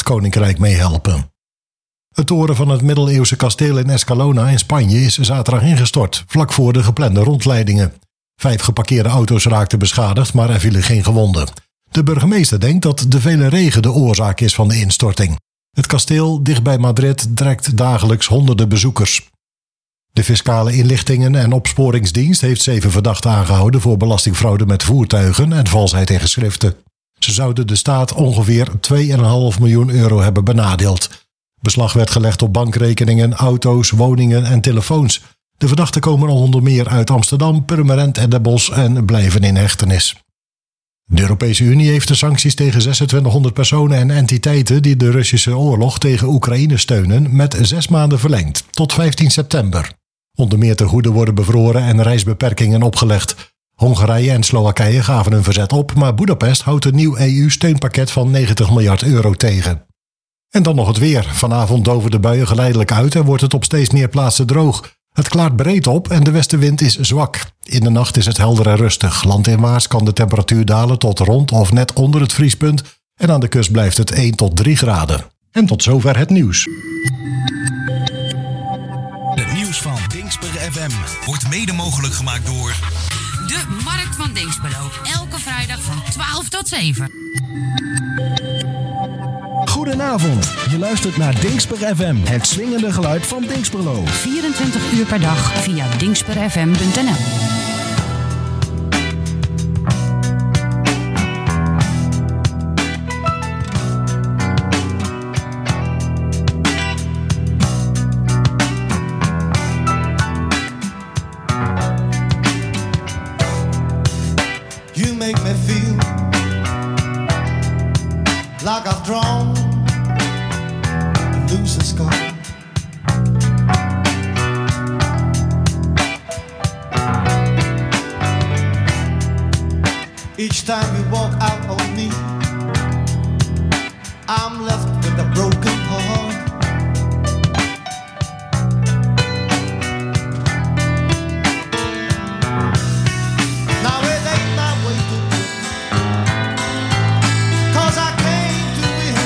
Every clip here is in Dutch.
Koninkrijk meehelpen. Het toren van het middeleeuwse kasteel in Escalona in Spanje is zaterdag ingestort, vlak voor de geplande rondleidingen. 5 geparkeerde auto's raakten beschadigd, maar er vielen geen gewonden. De burgemeester denkt dat de vele regen de oorzaak is van de instorting. Het kasteel, dicht bij Madrid, trekt dagelijks honderden bezoekers. De Fiscale Inlichtingen- en Opsporingsdienst heeft 7 verdachten aangehouden voor belastingfraude met voertuigen en valsheid in geschriften. Ze zouden de staat ongeveer 2,5 miljoen euro hebben benadeeld. Beslag werd gelegd op bankrekeningen, auto's, woningen en telefoons. De verdachten komen onder meer uit Amsterdam, Purmerend en Den Bosch en blijven in hechtenis. De Europese Unie heeft de sancties tegen 2600 personen en entiteiten die de Russische oorlog tegen Oekraïne steunen met 6 maanden verlengd, tot 15 september. Onder meer tegoeden worden bevroren en reisbeperkingen opgelegd. Hongarije en Slowakije gaven hun verzet op, maar Boedapest houdt een nieuw EU-steunpakket van 90 miljard euro tegen. En dan nog het weer. Vanavond doven de buien geleidelijk uit en wordt het op steeds meer plaatsen droog. Het klaart breed op en de westenwind is zwak. In de nacht is het helder en rustig. Landinwaarts kan de temperatuur dalen tot rond of net onder het vriespunt en aan de kust blijft het 1 tot 3 graden. En tot zover het nieuws. Het nieuws van Dingsper FM wordt mede mogelijk gemaakt door de Markt van Dinxperlo. Elke vrijdag van 12 tot 7. Goedenavond, je luistert naar Dingsper FM, het swingende geluid van Dinxperlo. 24 uur per dag via dingsperfm.nl. You make me feel like I've drawn a losing scar. Each time you walk out on me, I'm left with a broken heart. Now it ain't my way to do, 'cause I came to win.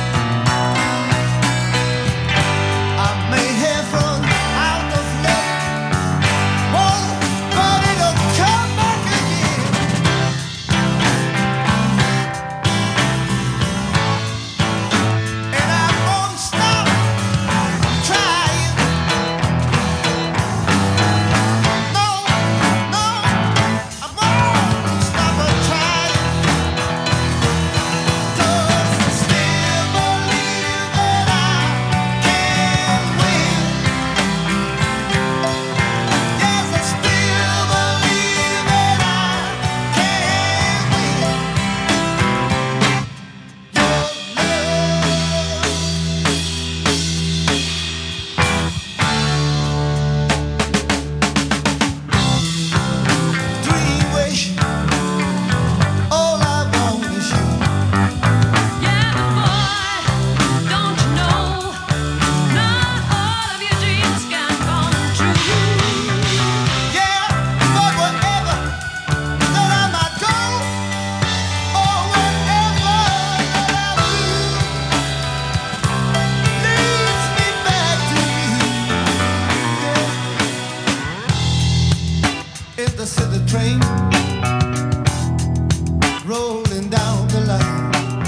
I may have run out of luck, oh, but it'll come back again. And I won't stop trying. No, no, I won't stop trying. 'Cause I still believe that I can win. Yes, I still believe that I can win. Dream wish, all I want is you. Yeah, boy, don't you know? Not all of your dreams can come true. Yeah, but whatever that I might go, or whatever that I do, leads me back to you. Yeah. If the city train rolling down the line,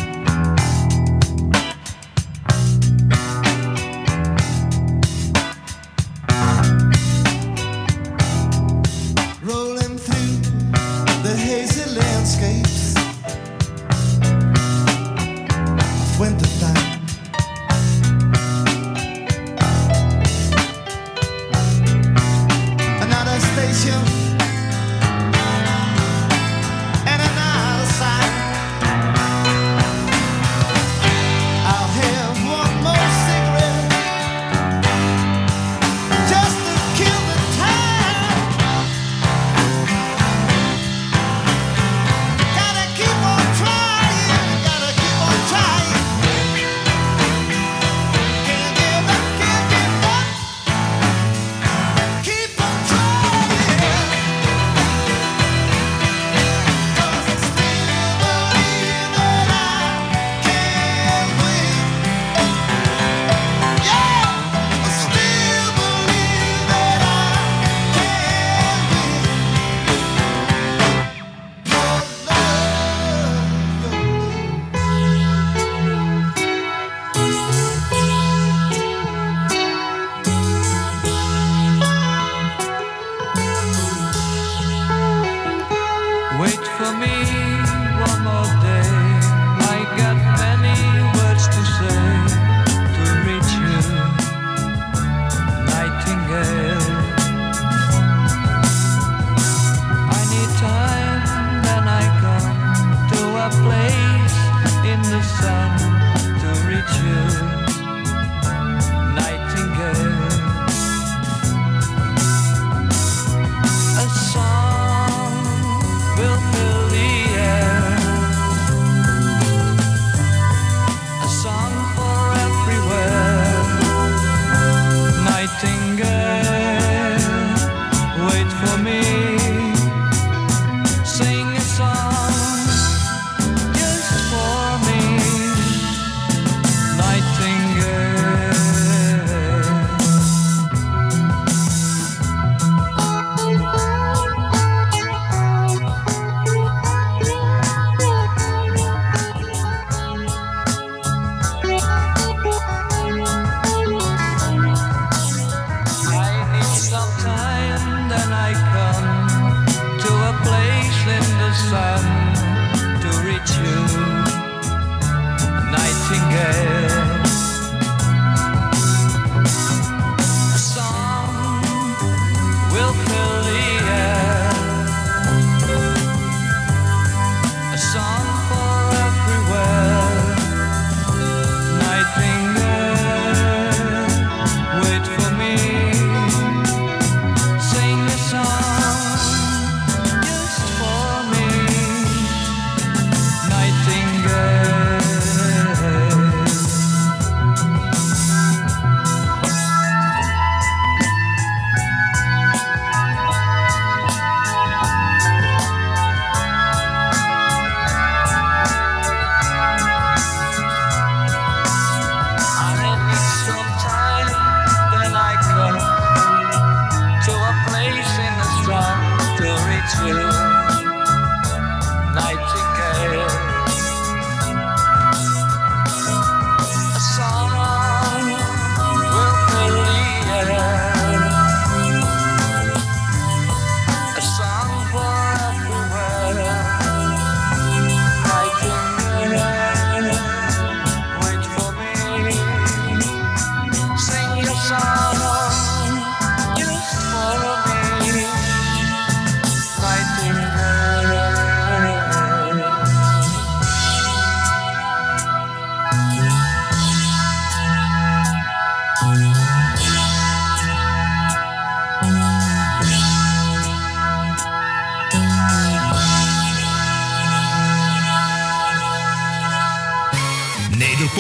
rolling through the hazy landscapes of wintertime. Another station and another sign. I'll have one more cigarette just to kill the time. Gotta keep on trying, gotta keep on trying.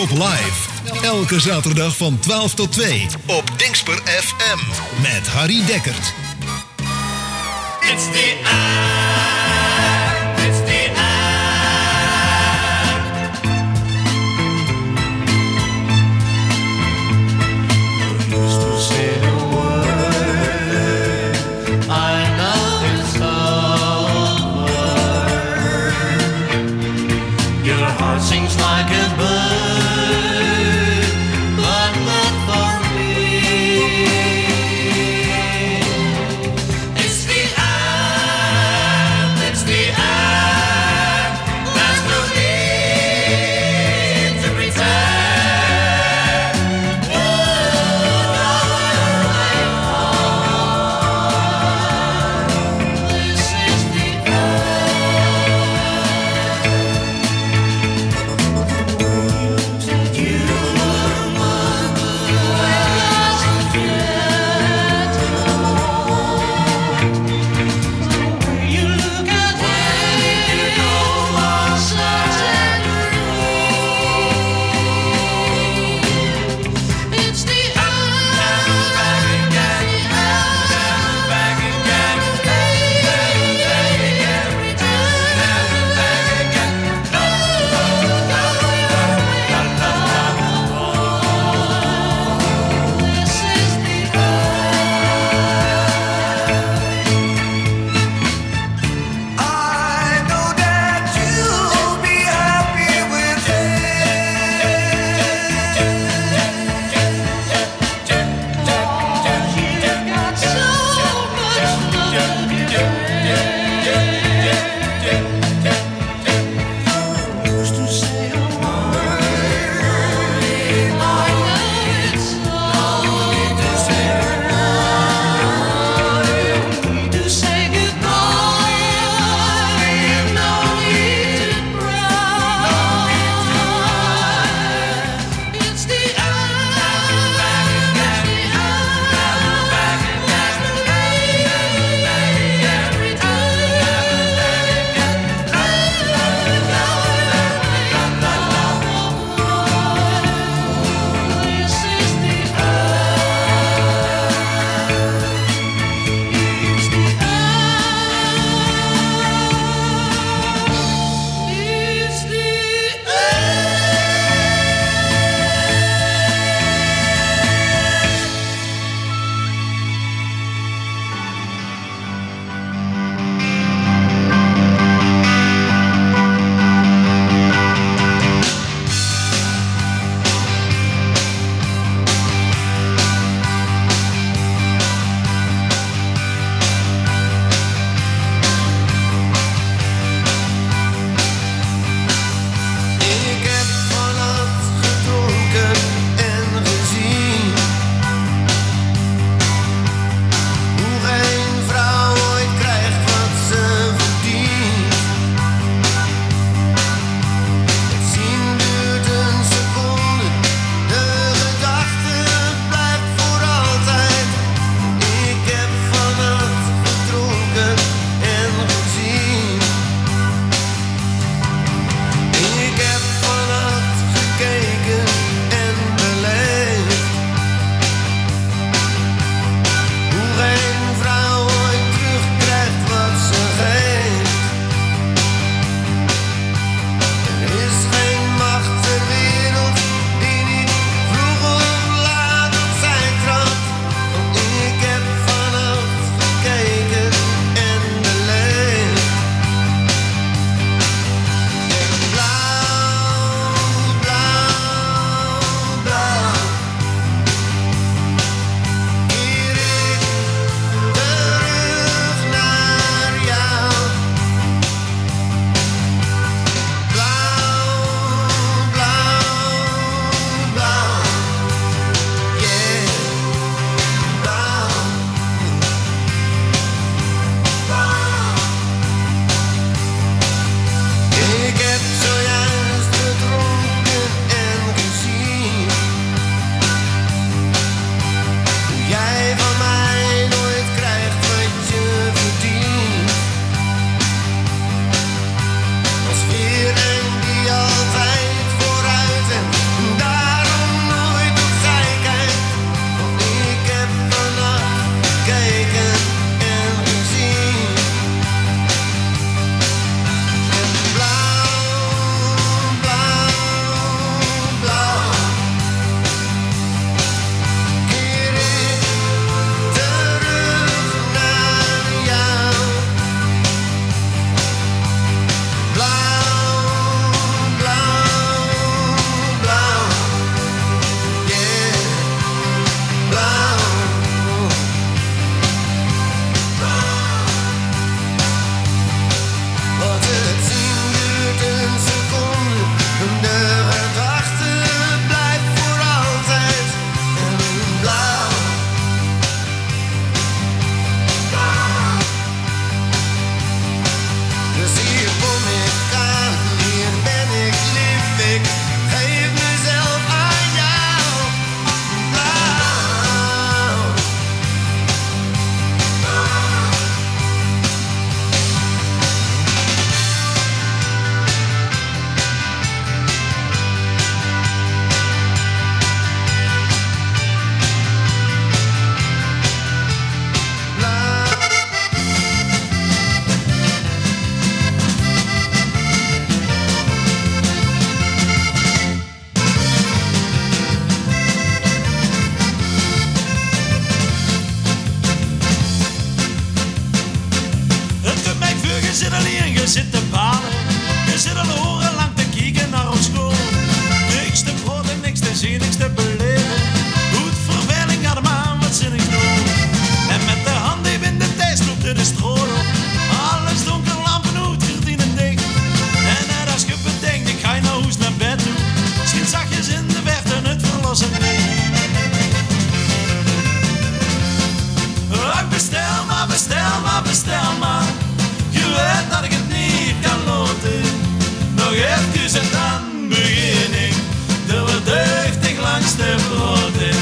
Pinkpop Live. Elke zaterdag van 12 tot 2 op Dingsper FM met Harry Dekkert. It's the act, it's the act. You used to say the word, I know it's over. Your heart sings like a bird, but not for me. It's the act. je zit te balen. Je zit al orenlang te kijken naar ons school. Niks te broden, niks te zien, niks te beleven. Goed verveling gaat hem aan, wat zinnig doen. En met de hand die in de tijd sloepte de stroom op. Alles donker, lampen uit, gordijnen dicht. En net als je bedenkt, ik ga naar huis naar bed toe. Schiet zachtjes in de verte het verlossen licht. Bestel maar, bestel maar, bestel maar. Je weet dat ik het niet kan loten. Nog even en dan begin ik. De verdeugdig langs de broden.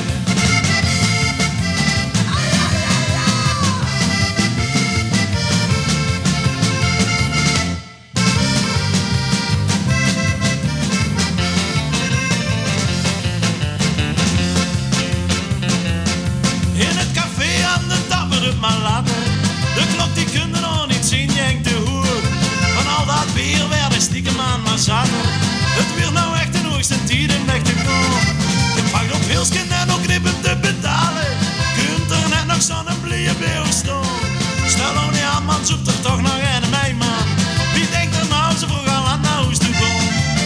In het café aan de tapper het maar laten. De klok die kunde nog niet zien, jengt de hoer. Van al dat bier werden stiekem aan maar zaten. Het weer nou echt een hoogste tijd in weg te komen. Ik pak op Hilsken en ook knippen te betalen. Kunt er net nog zo'n blije beeuw staan. Stel nou niet aan man, zoekt er toch nog een mij man. Wie denkt er nou zo vroeg al aan naar huis toe komen?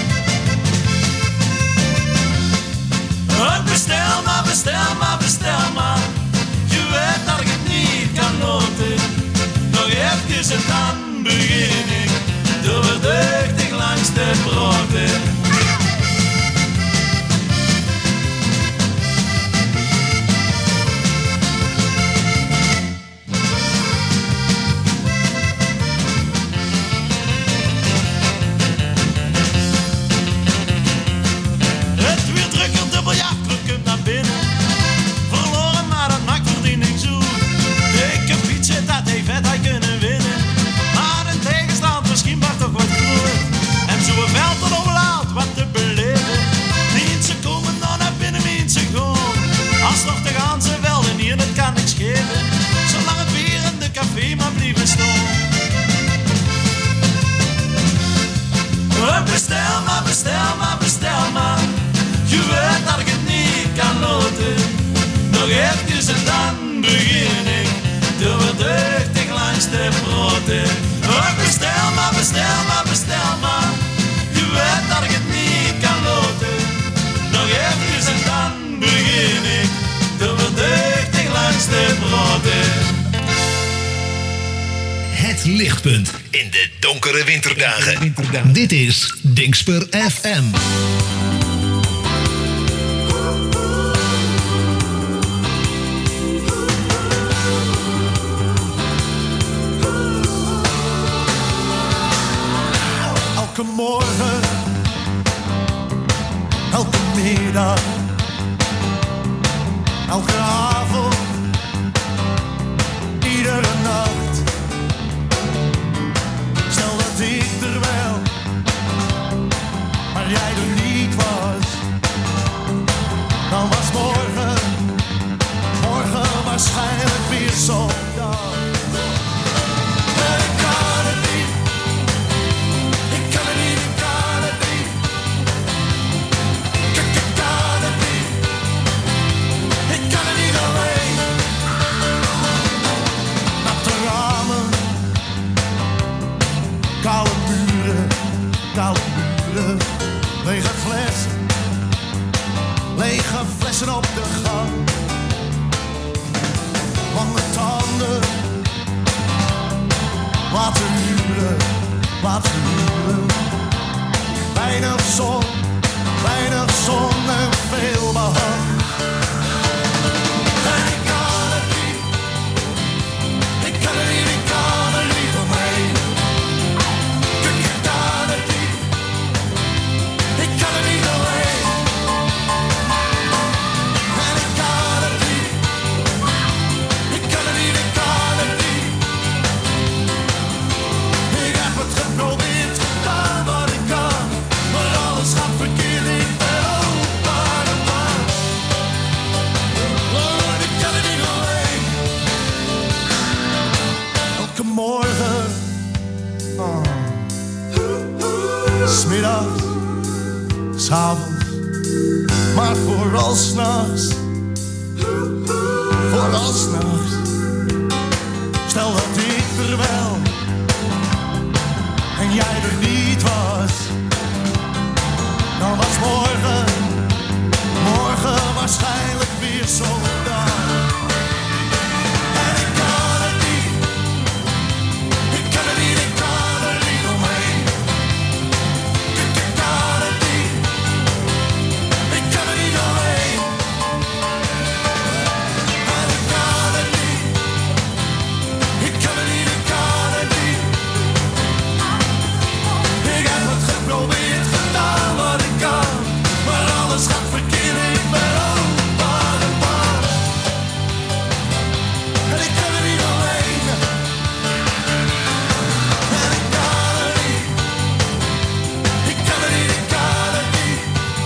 Bestel maar, bestel maar, bestel maar. Je weet dat ik het niet kan loten. Nog even en dan begin ik. De verdeugdig langs de broden. Het weer drukker, de biljartclub komt naar binnen. Verloren, maar dat maakt verdiening zo. Dikke fietsen, dat heeft vet, hij kunnen winnen. Maar de tegenstand misschien maar toch wat groot. En zo'n veld tot overlaat, wat te beleven. Mensen komen dan naar binnen, mensen gaan. Als nog te gaan ze velden hier, dat kan niks geven. Zolang het bier in de café maar blijven staan. Bestel maar, bestel maar, bestel maar. Je weet dat ik het niet kan loten. Nog even en dan begin ik. De verdeugdig langs de broden. Bestel maar, bestel maar, bestel maar. Je weet dat ik het niet kan loten. Nog even en dan begin ik. De verdeugdig langs de broden. Het lichtpunt in de donkere winterdagen. Dit is Dingsper FM. Elke morgen, elke middag, elke avond, iedere nacht. Stel dat ik er wel, maar jij er niet was. Dan was morgen waarschijnlijk weer zo'n dag. En ik kan het niet. Ik kan het niet, ik kan het niet. Ik kan het niet. Ik kan het niet alleen. Natte ramen, koude muren, lege flessen op de gang. Lange tanden, laten huren. Weinig zon en veel behang. En ik kan het niet, ik kan het niet, ik kan er niet omheen. Ik kan het niet, ik kan er niet alleen. En ik kan het niet, ik kan het niet, ik kan het niet. Ik heb het geprobeerd, gedaan wat ik kan, maar alles gaat verkeerd, ik ben opa de man. Oh, ik kan het niet alleen. Elke morgen, smiddags, s'avonds, maar vooral s'nachts. Stel dat ik er wel, jij er niet was, dan was morgen waarschijnlijk weer zo'n dag. En ik kan het niet, ik kan er niet omheen. Ik kan het niet, ik kan er niet omheen. En ik kan het niet, ik kan het niet, ik kan het niet. Ik heb het geprobeerd, gedaan wat ik kan, maar alles gaat verkeerd, ik ben ook bang. En ik kan er niet omheen. En ik kan het niet, ik kan het niet, ik kan het niet.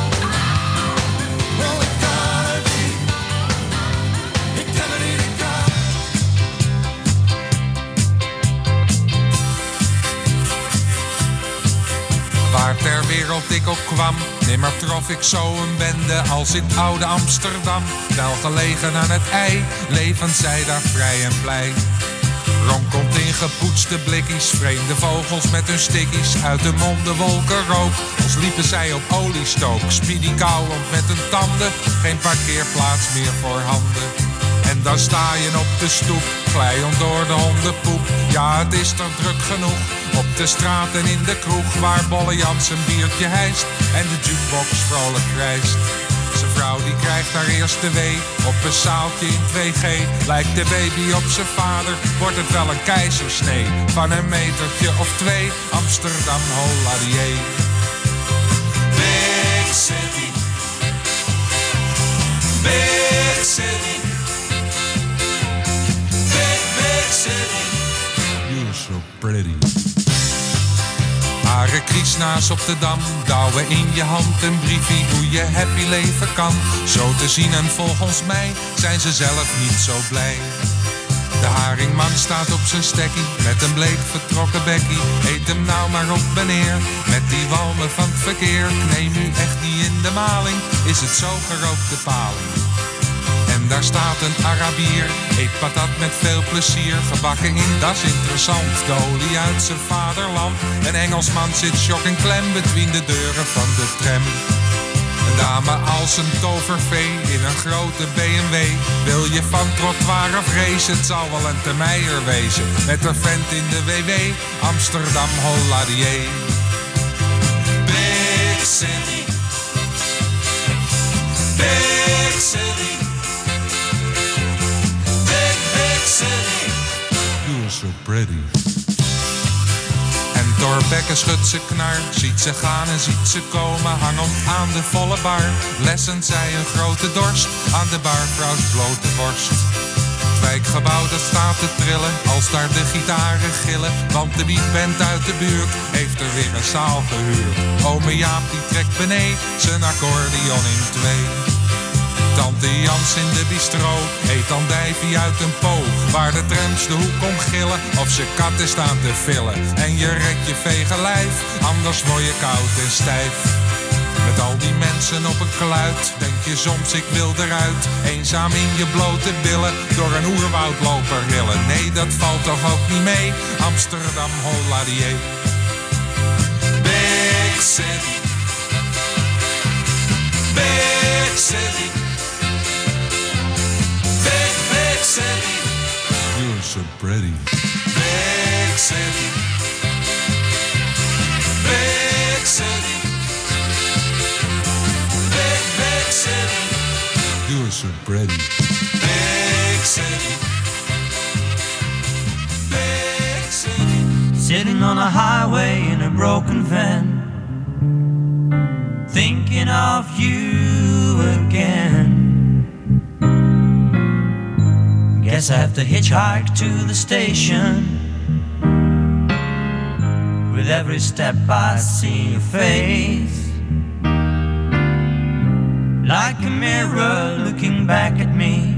Oh, ik kan het niet, ik kan het niet, ik kan het niet. Waar ter wereld ik ook kwam, nimmer trof ik zo een bende als in oude Amsterdam. Wel gelegen aan het ei, leven zij daar vrij en blij. Ronkelt in gepoetste blikkies, vreemde vogels met hun stikkies. Uit de monden wolken rook, als liepen zij op oliestook. Speedy kauwend met hun tanden, geen parkeerplaats meer voor handen. En dan sta je op de stoep, glijend door de hondenpoep. Ja, het is toch druk genoeg, op de straat en in de kroeg. Waar Bolle Jans een biertje hijst en de jukebox vrolijk krijst. Zijn vrouw die krijgt haar eerste wee op een zaaltje in 2G. Lijkt de baby op zijn vader, wordt het wel een keizersnee. Van een metertje of 2, Amsterdam, holladier. Big city, big city, big city. You're so pretty. Hare kriesnaas op de Dam, douwen in je hand een briefie hoe je happy leven kan. Zo te zien en volgens mij zijn ze zelf niet zo blij. De haringman staat op zijn stekkie, met een bleek vertrokken bekkie. Eet hem nou maar op meneer, met die walmen van het verkeer. Ik neem u echt niet in de maling, is het zo gerookte paling. En daar staat een Arabier, eet patat met veel plezier. Gebakken in, dat is interessant, de olie uit zijn vaderland. Een Engelsman zit shock en klem between de deuren van de tram. Een dame als een tovervee in een grote BMW. Wil je van trottoir of race, het zal wel een Termeijer wezen. Met een vent in de WW, Amsterdam, holladier. Big city, big city, big city. You're so pretty. En Thorbecke schudt ze knar, ziet ze gaan en ziet ze komen. Hangend aan de volle bar, lessen zij een grote dorst aan de barvrouws blote borst. Het wijkgebouw dat staat te trillen als daar de gitaren gillen. Want de beatband uit de buurt heeft er weer een zaal gehuurd. Ome Jaap die trekt beneden zijn accordeon in 2. Tante Jans in de bistro eet andijvie uit een po. Waar de trams de hoek om gillen of ze katten staan te villen. En je rekt je vege lijf, anders word je koud en stijf. Met al die mensen op een kluit, denk je soms ik wil eruit. Eenzaam in je blote billen, door een oerwoud lopen rillen. Nee, dat valt toch ook niet mee, Amsterdam, holladier. Big city, big city, big city. You're so pretty. Big city, big city, big city. You're so pretty. Big city, big city. Sitting on a highway in a broken van, thinking of you again. Guess I have to hitchhike to the station. With every step I see your face, like a mirror looking back at me,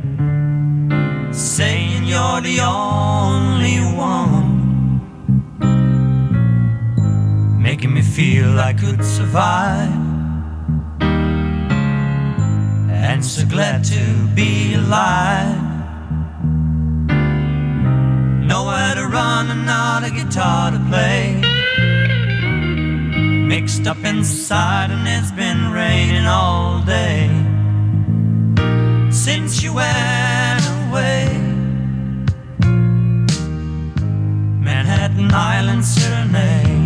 saying you're the only one, making me feel I could survive, and so glad to be alive. Nowhere to run and not a guitar to play, mixed up inside, and it's been raining all day since you went away. Manhattan Island Serenade.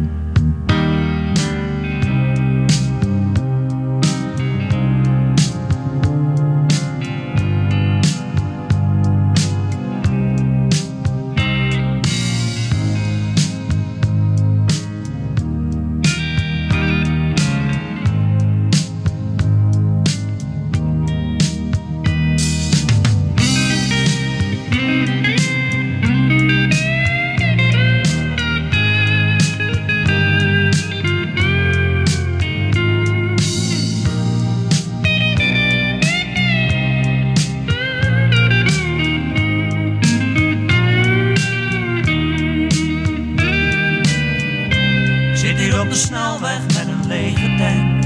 De snelweg met een lege tank.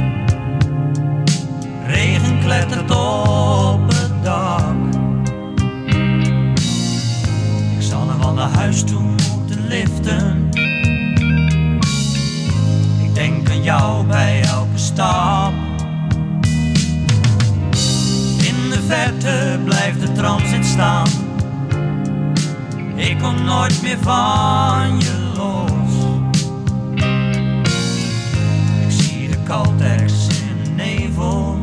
Regen klettert op het dak. Ik zal naar van naar huis toe moeten liften. Ik denk aan jou bij elke stap. In de verte blijft de transit staan. Ik kom nooit meer van je los. Caltex in de nevel,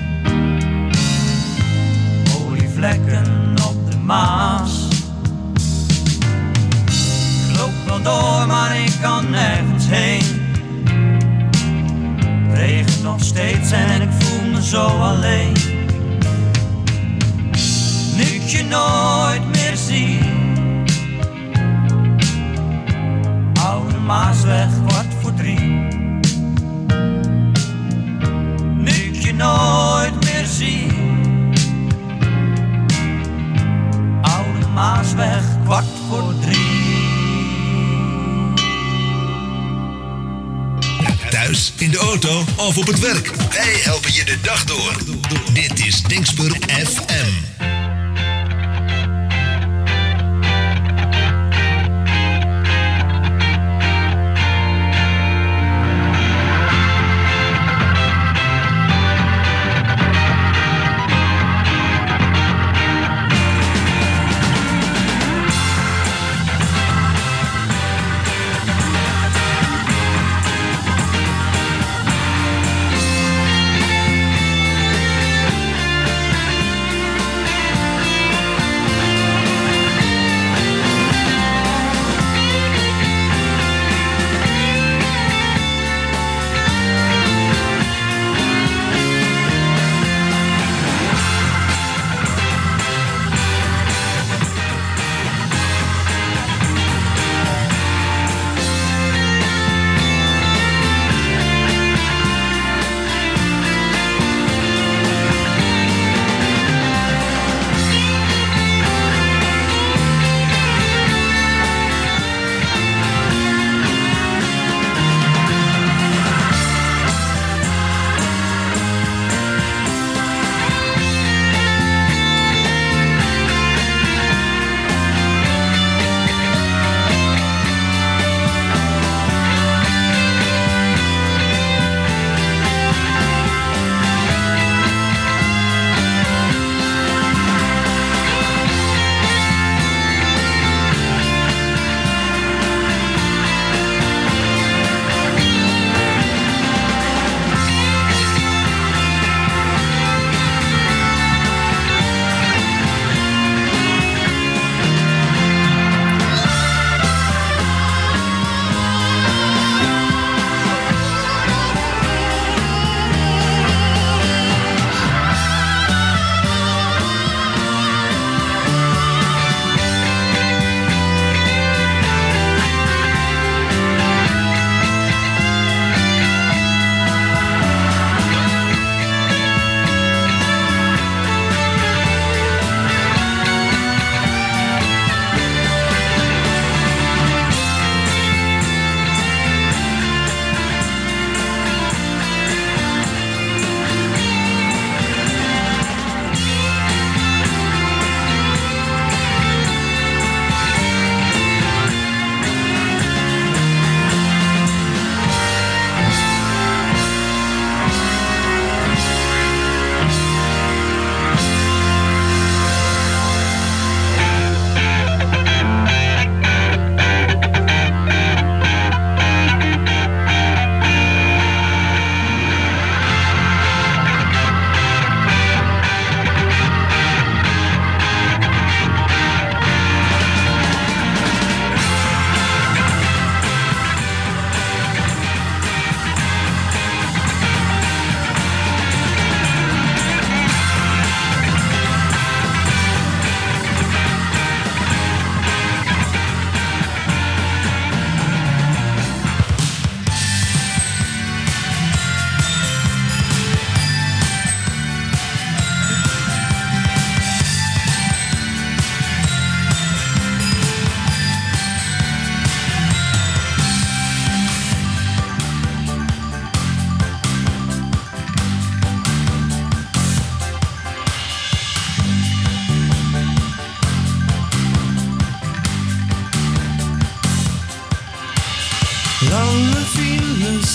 olievlekken op de Maas. Ik loop wel door, maar ik kan nergens heen. Het regent nog steeds en ik voel me zo alleen. Nu ik je nooit meer zie, Oude Maasweg 2:45. Nooit meer zie, Oude Maasweg 2:45. Thuis, in de auto of op het werk. Wij helpen je de dag door. Dit is Dingsper FM.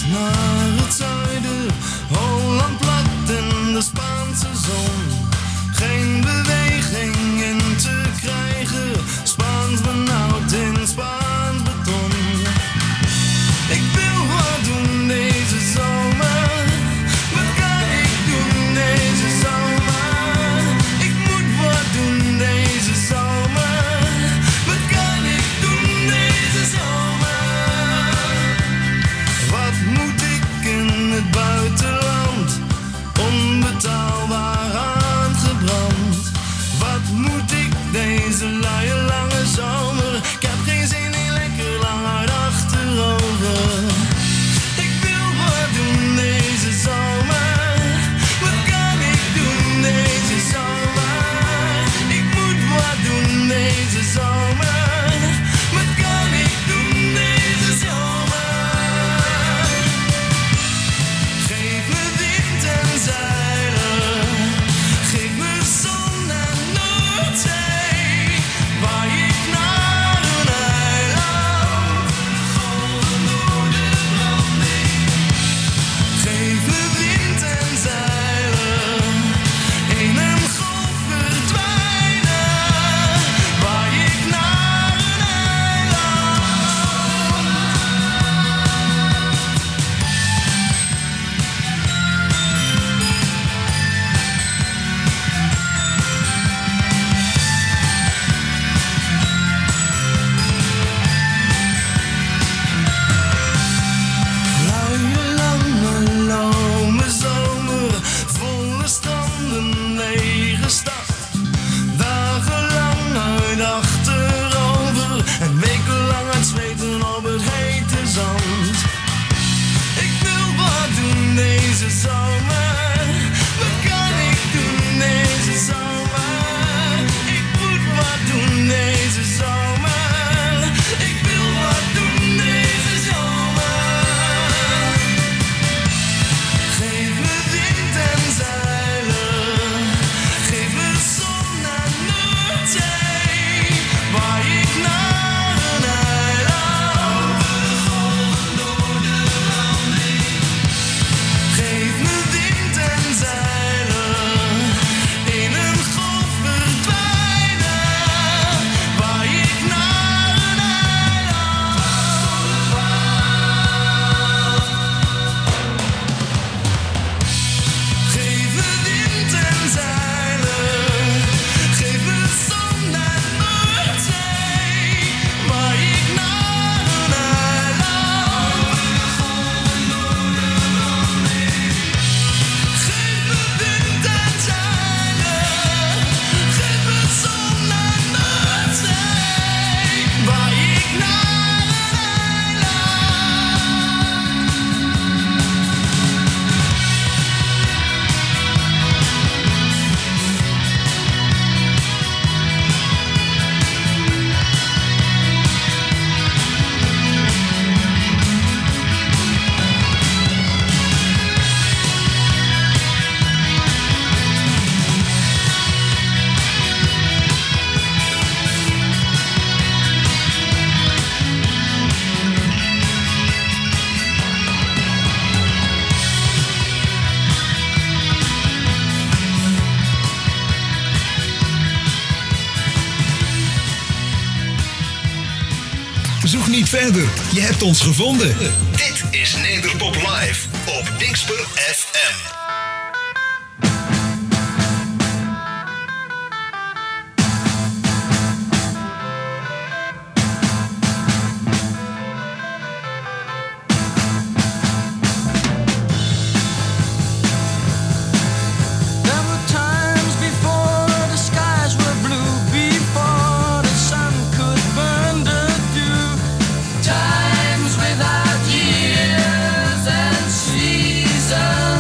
naar het zuiden, Holland plat in de Spaanse zon. Geen beweging in te krijgen, Spaans benauwd in Spaans beton. Ik wil wat doen deze zomer, wat kan ik doen deze zomer? Ik moet wat doen deze zomer, wat kan ik doen deze zomer? Wat moet ik in het buitenland, onbetaalbaar aangebrand? Wat moet ik deze luie lange zomer? Ik heb geen zin in lekker lang uit achterover. Ik wil wat doen deze zomer, wat kan ik doen deze zomer? Ik moet wat doen deze zomer, wat kan ik doen deze zomer? Geef me wind en zeilen, geef me zon en Noordzee, waar ik naar een eiland, golven door de branding. Geef me wind en zeilen, in een golf verdwijnen, waar ik naar een eiland. Luie, lange, lome zomer, volle stranden, lege stad. Dagenlang uit achterover en wekenlang uit zweten op het hete zand. Ik wil wat doen deze zomer, wat kan ik doen deze zomer? Ik moet wat doen deze zomer, ik wil wat doen deze zomer. Geef me wind en zeilen, geef me zon en Noordzee, waar ik naar een eiland, golven door de branding. Geef me wind en zeilen, in een golf verdwijnen, waar ik naar een eiland. Geef me wind en zeilen, geef me zon en Noordzee, waar ik naar een eiland, golven door de branding. Geef me wind en zeilen, geef me zon en Noordzee, waar ik naar een Zoek niet verder, je hebt ons gevonden. Dit is Nederpop Live op Dingsper FM. There were times before the skies were blue, before the sun could burn the dew. Times without years and seasons.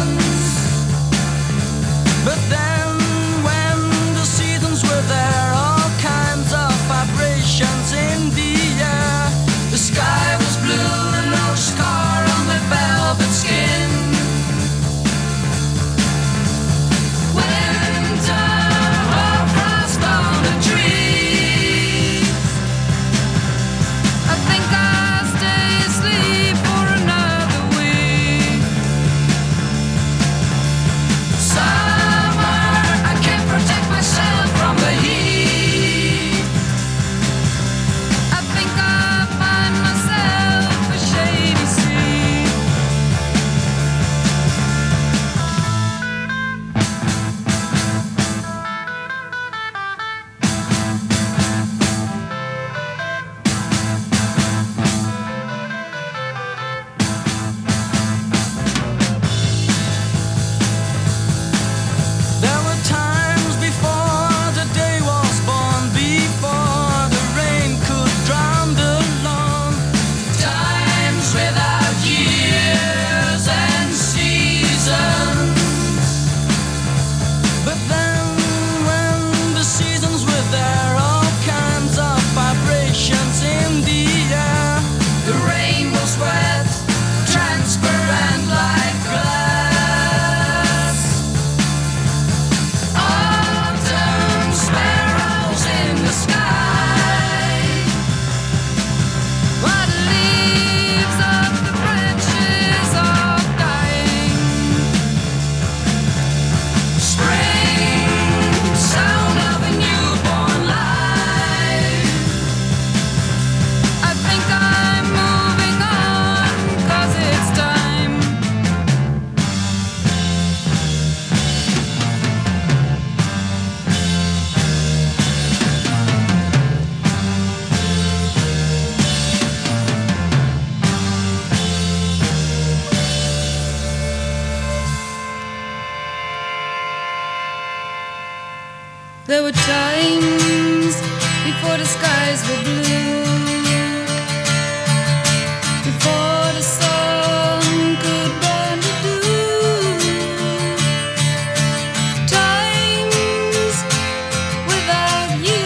There were times before the skies were blue, before the sun could burn the dew, times without you.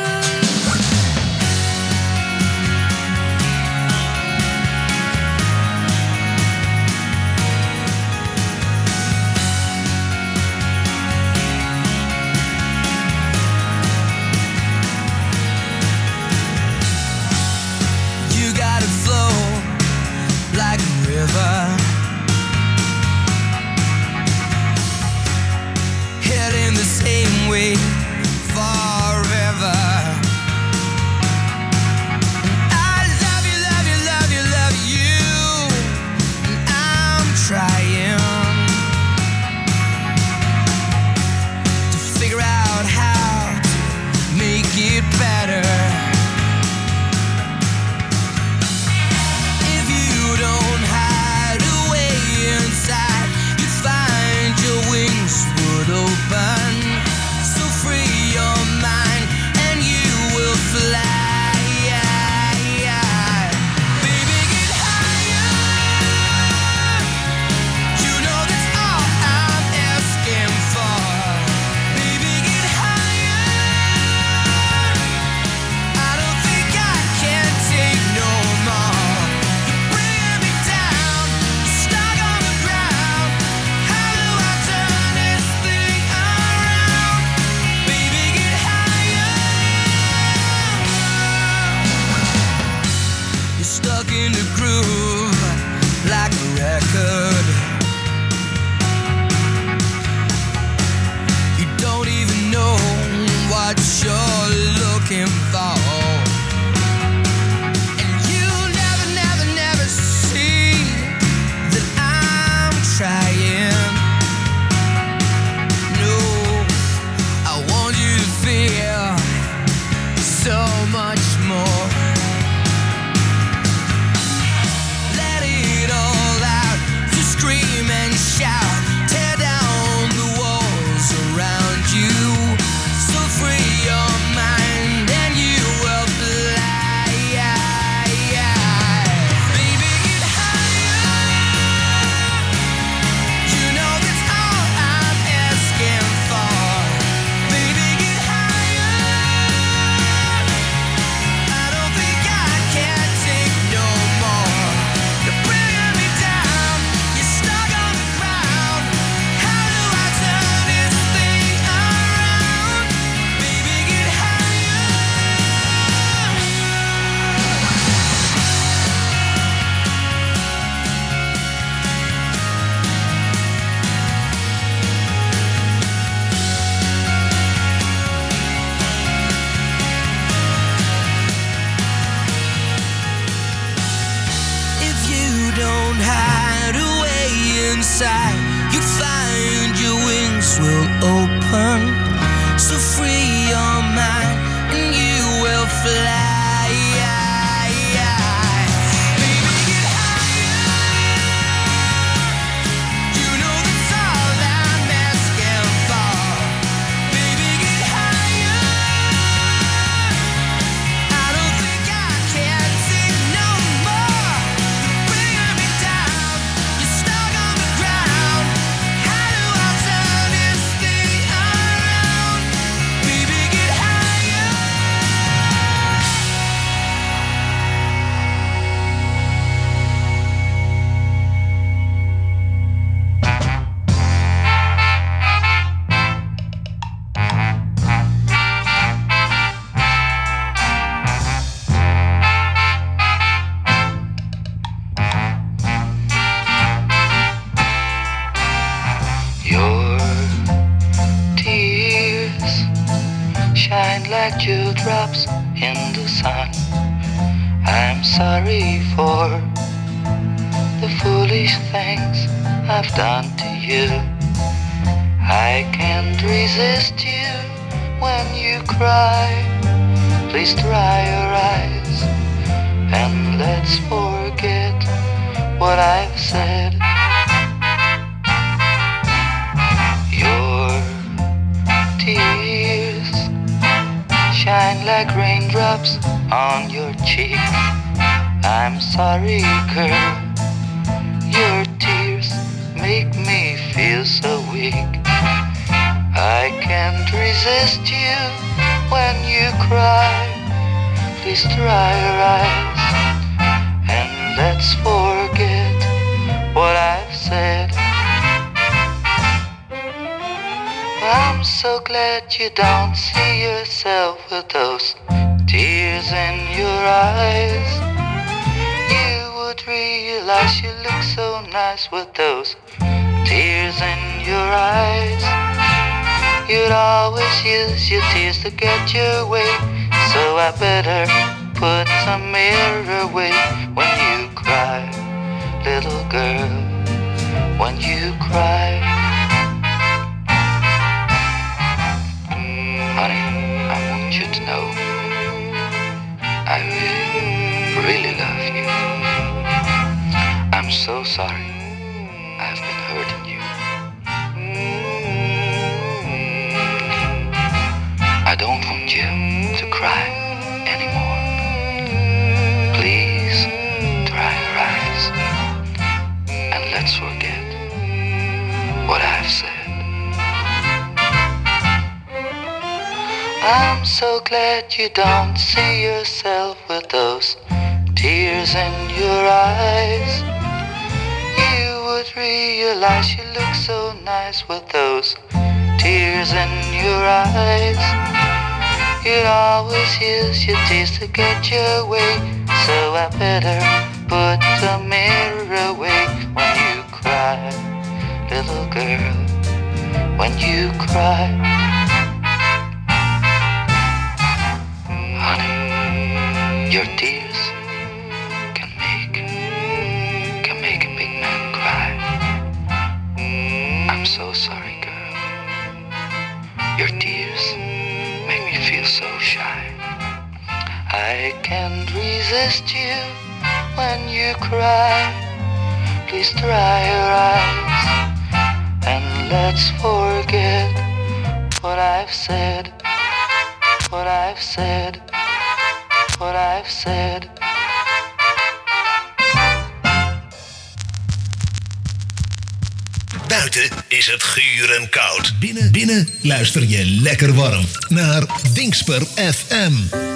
You gotta flow like a river, heading the same way forever. I love you, love you, love you, love you, and I'm trying to figure out how to make it better. If you don't hide away inside, you find your wings would open. So free your mind and you will fly. Baby, get higher. You know that's all I'm asking for. Baby, get higher. I don't think I can take no more. You're bringing me down, stuck on the ground. How do I turn this thing around? Baby, get higher. You're stuck in the groove like a record. You don't even know what you're looking for. And you never, never, never see that I'm trying. No, I want you to feel so much more. Let it all out, to scream and shout, tear down the walls around you. So free your mind and you will fly. Baby, get higher. You know that's all I'm asking for. Baby, get higher. I don't think I can take no more. You're bringing me down, you're stuck on the ground. How do I turn this thing around? Baby, get higher. If you don't hide away inside, you find your wings will open. So free your mind and you will fly. Baby, get higher. You know that's all I'm asking for. Baby, get higher. I don't think I can take no more. You're bringing me down, you're stuck on the ground. How do I turn this thing around? Baby, get higher. Your tears shine like dewdrops in the sun. I'm sorry for the foolish things I've done to you. I can't resist you when you cry. Please dry your eyes and let's forget what I've said. Your tears shine like raindrops on your cheek. I'm sorry, girl. Your tears make me feel so weak. I can't resist you when you cry. Please dry your eyes and let's forget what I've said. I'm so glad you don't see yourself with those tears in your eyes. You would realize you look so nice with those tears in your eyes. You'd always use your tears to get your way, so I better put some mirror away when you cry, little girl, when you cry. Honey, I want you to know I really love you. I'm so sorry I've been hurting you. I don't want you to cry anymore. Please dry your eyes and let's forget what I've said. I'm so glad you don't see yourself with those tears in your eyes. You would realize you look so nice with those tears in your eyes. You'd always use your tears to get your way, so I better put the mirror away when you cry, little girl, when you cry. Honey, your tears can make a big man cry. I'm so sorry, girl. Your tears make me feel so shy. I can't resist you when you cry. Please dry your eyes and let's forget what I've said, what I've said, what I've said. Buiten is het guur en koud. Binnen luister je lekker warm naar Dingsper FM.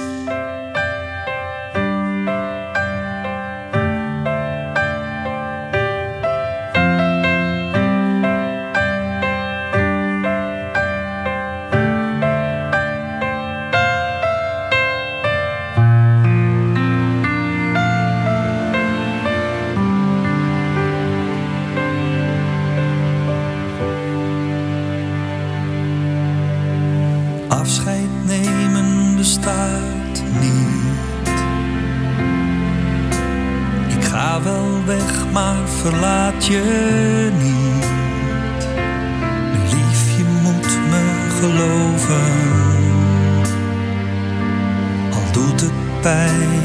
Afscheid nemen bestaat niet. Ik ga wel weg, maar verlaat je niet. Lief, je moet me geloven, al doet het pijn.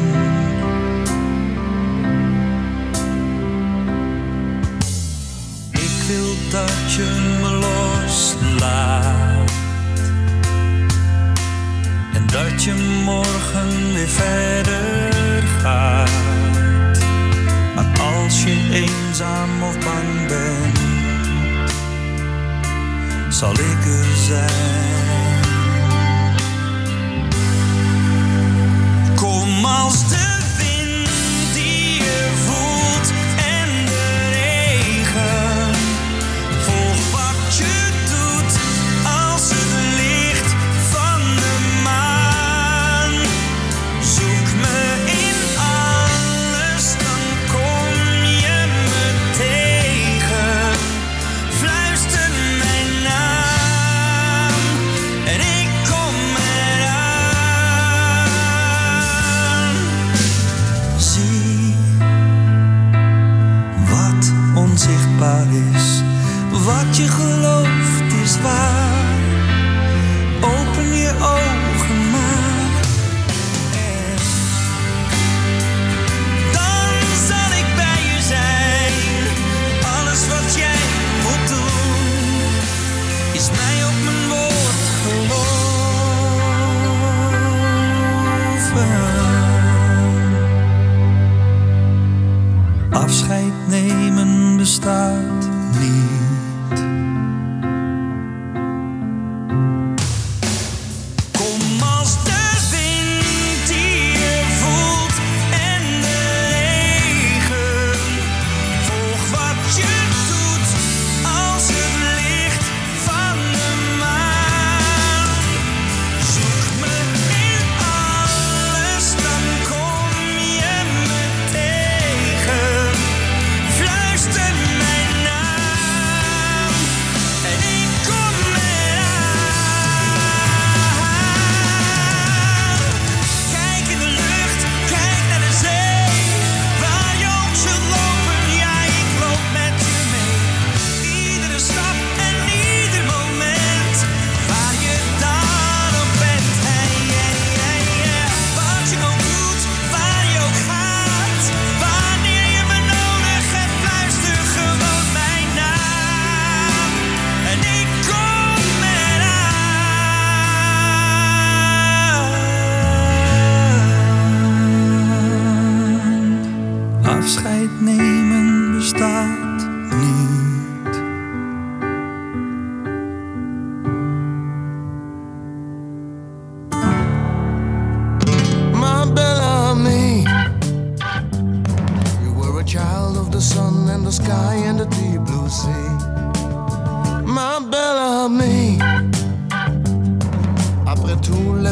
Ik wil dat je me loslaat. Dat je morgen weer verder gaat. Maar als je eenzaam of bang bent, zal ik er zijn. Kom als de wind die je voelt en de regen. Volg wat je doet als het licht van de maan.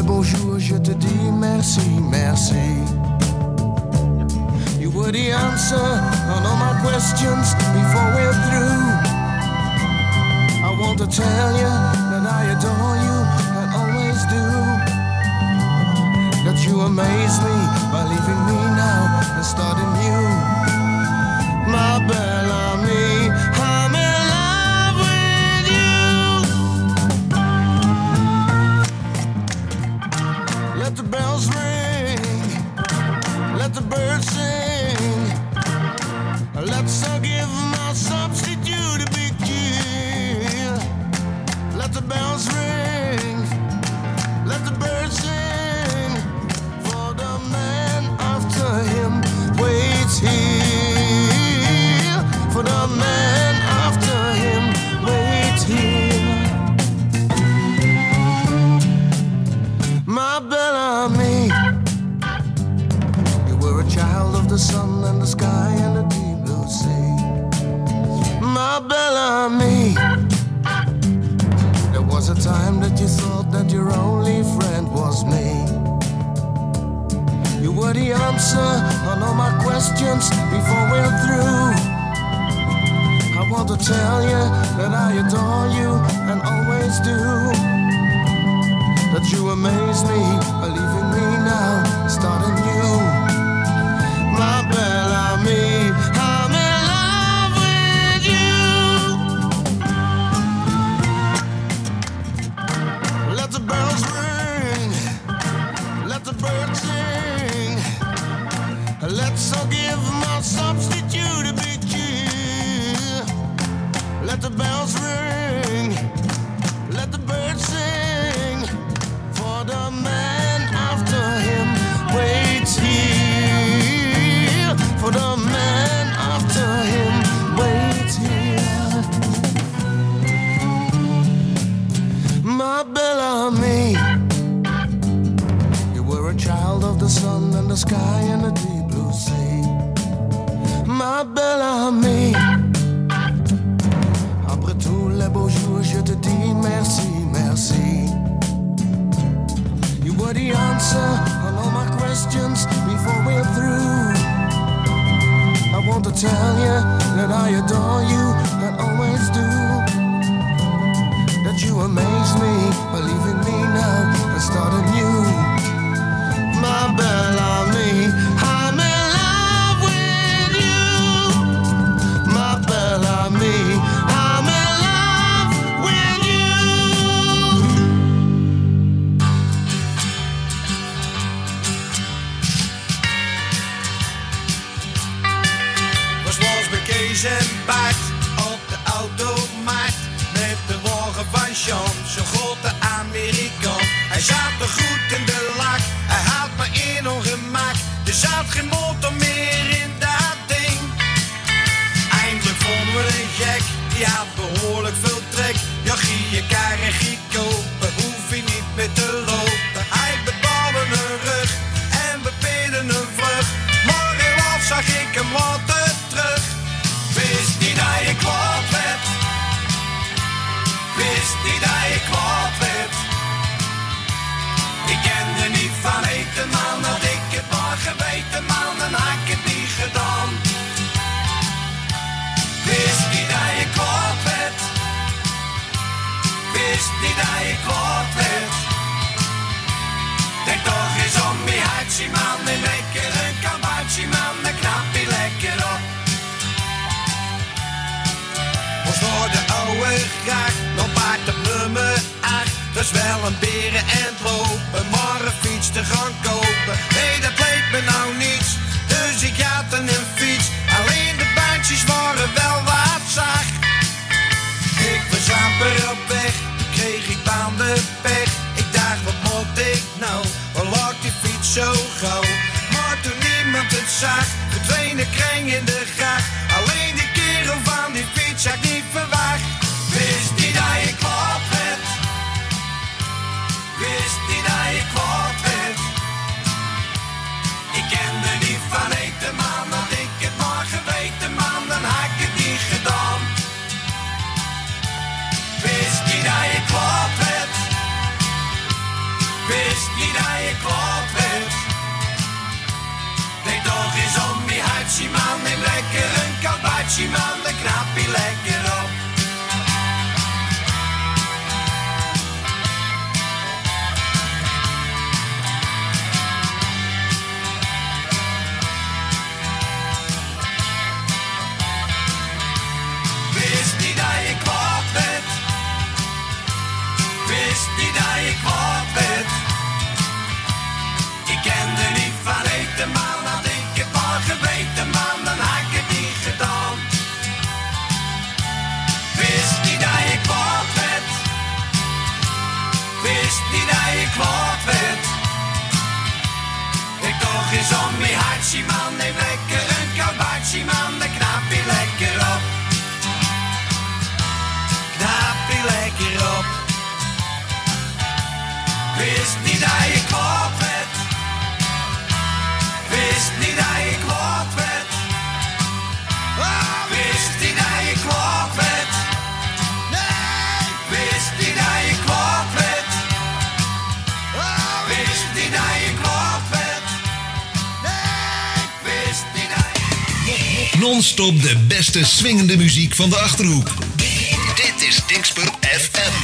les beaux jours, je te dis merci, merci. You were the answer on all my questions before we're through. I want to tell you that I adore you and always do. That you amaze me by leaving me now and starting new. My Bellamy, I'm in love with you. Let the bells ring, let the birds sing. Let's give my substitute a big cheer. Let the bells ring, let the birds sing. For the man after him waits here. For the man after him waits here. My Bellamy, you were a child of the sun and the sky and the deep blue sea. My Bellamy, there was a time that you thought that your only friend was me. You were the answer on all my questions before we're through. I want to tell you that I adore you and always do. That you amaze me by leaving me now, starting new. My Bellamy, I'm in love with you. Let the bells ring, let the birds sing. Let's all give my substitute a big cheer. Let the bells ring, let the birds sing. For the man after him waits here. For the man after him waits here. My Bellamy, you were a child of the sun and the sky and the deep blue sea. Ma Bellamy, après tous les beaux jours, je te dis merci, merci. You were the answer on all my questions before we're through. I want to tell you that I adore you and always do. That you amaze me by leaving me now and starting new. My Bellamy, I'm in love with you. My Bellamy, I'm in love with you. Was bij Kees en Bart op de automaat met de wagen van Jean, zo'n grote Amerikaan. Hij zat er goed in de lak, hij had me in ongemak. Er zat geen motor meer in dat ding. Eindelijk vonden we een gek, die had behoorlijk veel trek. Ja, gie je kar en gie kopen, hoef je niet meer te lopen. Hij bebouwde een rug en we peden een vlucht. Maar helaas zag ik hem later terug. Wist niet dat je kwaad werd. Wist niet dat je kwaad werd. Ik kende niet van eten, man. Had ik het maar geweten, man, dan had ik het niet gedaan. Wist niet dat je kwaad werd. Wist niet dat je kwaad werd. Denk toch eens om je hartje, man. En lekker een kaboutje, man. Dan knap je lekker op. Ons door de oude graag, nog paard op nummer 8. Dat is wel een beren en lopen, maar een fiets te gaan kopen. Nee, dat leek me nou niets, dus ik had een fiets. Alleen de bandjes waren wel wat zacht. Ik was amper op weg, toen kreeg ik bandenpech. Ik dacht, wat moet ik nou, waar lag die fiets zo gauw? Maar toen niemand het zag, verdween de kring in de gracht. Alleen die kerel van die fiets had ik niet verwacht. Wist niet dat je kwaad werd. Wist niet dat je kwaad werd. Ik kende niet van eten, man. Had ik het maar geweten, man, dan had ik het niet gedaan. Wist niet dat je kwaad werd. Wist Wist niet dat je kwaad werd. Ik kende niet van eten, man. Had ik het maar geweten, man, dan had ik het niet gedaan. Wist niet dat je kwaad werd. Wist niet dat je kwaad werd. Ik toch eens om mijn hartje, man. Neem lekker een kaboutertje, man. Dan knap je lekker op. Knap je lekker op. Wist niet dat je kwaad werd. Wist niet dat je kwaad werd. Wist niet dat je kwaad werd. Nee. Wist niet dat je kwaad werd. Wist niet dat je kwaad werd. Nee. Wist niet dat je... Non-stop de beste swingende muziek van de Achterhoek. Dit is Dingsper FM.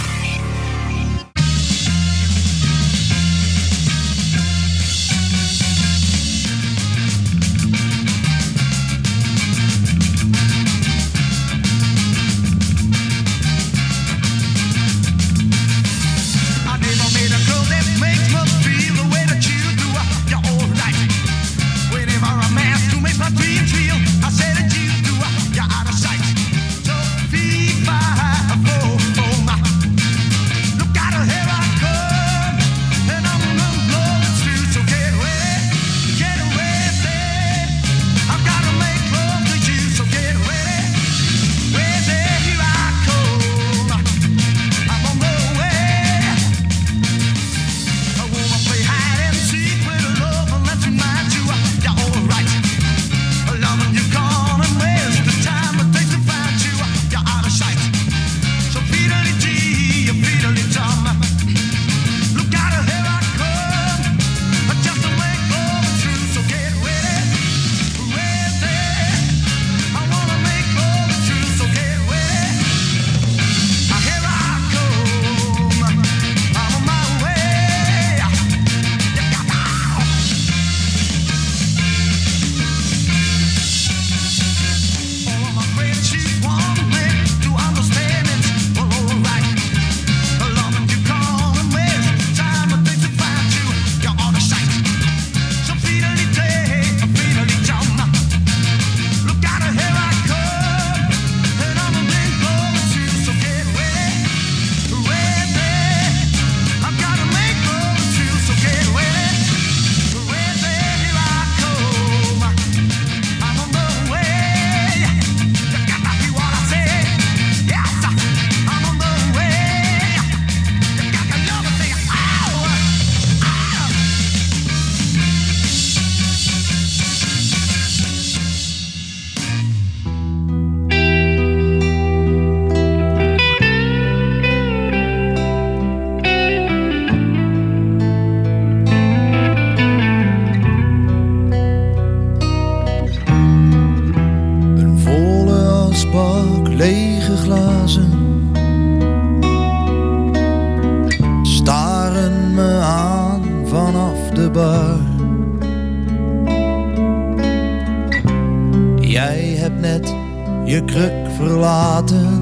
Jij hebt net je kruk verlaten.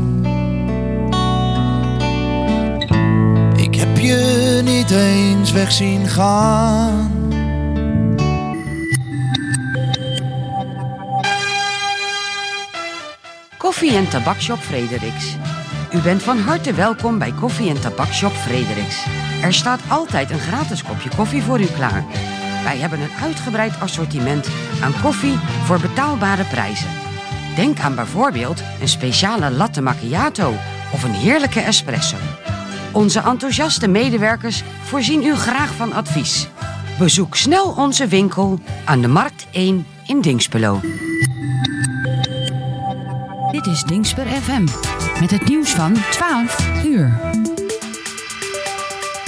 Ik heb je niet eens weg zien gaan. Koffie- en Tabakshop Frederiks. U bent van harte welkom bij Koffie- en Tabakshop Frederiks. Er staat altijd een gratis kopje koffie voor u klaar. Wij hebben een uitgebreid assortiment aan koffie voor betaalbare prijzen. Denk aan bijvoorbeeld een speciale latte macchiato of een heerlijke espresso. Onze enthousiaste medewerkers voorzien u graag van advies. Bezoek snel onze winkel aan de Markt 1 in Dinxperlo. Dit is Dingsper FM met het nieuws van 12 uur.